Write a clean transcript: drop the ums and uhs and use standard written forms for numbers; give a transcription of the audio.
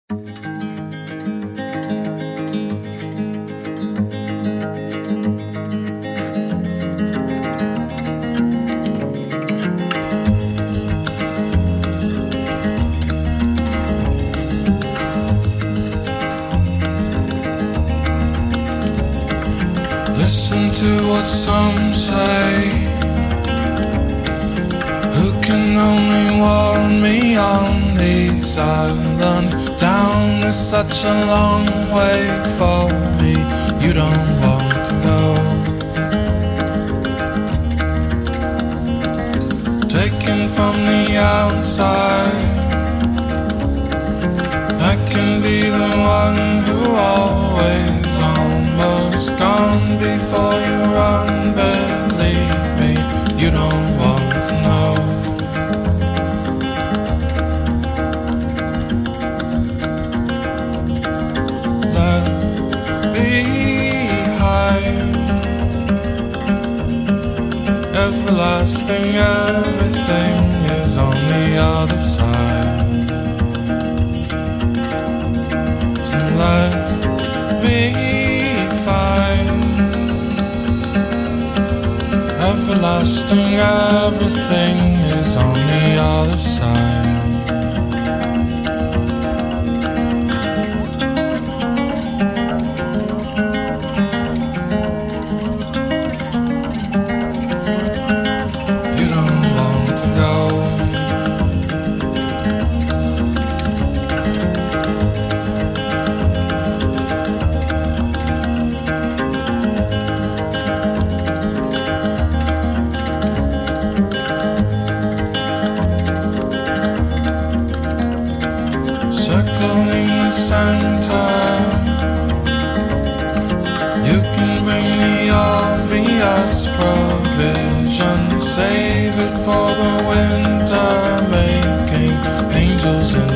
Listen to what some say, who can only warn me on these islands. Down is such a long way for me, you don't want to go. Taken from the outside, I can be the one who always almost gone before you run. Believe me, you don't want to know. Left behind, everlasting, everything is on the other side. So let me find, everlasting, everything is on the other side. Circling the center, you can bring the obvious provision, save it for the winter, making angels in